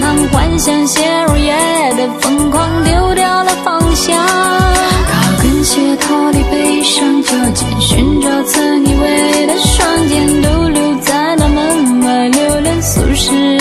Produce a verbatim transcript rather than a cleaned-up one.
堂，幻想写入夜的疯狂，丢掉了方向。高跟鞋逃离悲伤，脚尖寻找曾以为的双肩，都留在了门外，留恋俗世